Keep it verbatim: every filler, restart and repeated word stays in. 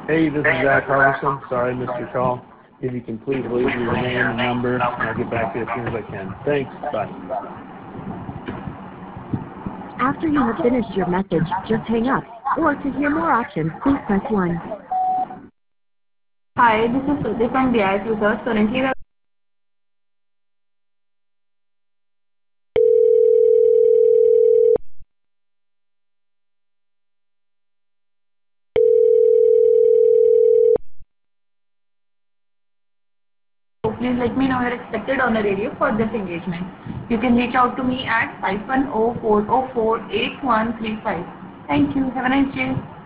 Hey, this is Zach Harvison. Sorry I missed your call. If you can please leave me your name and number, and I'll get back to you as soon as I can. Thanks. Bye. After you have finished your message, just hang up. Or to hear more options, please press one. Hi, this is Shruti from D I S Research. Currently, we are please let me know your expected on the radio for this engagement. You can reach out to me at five one zero, four zero four, eight one three five. Thank you. Have a nice day.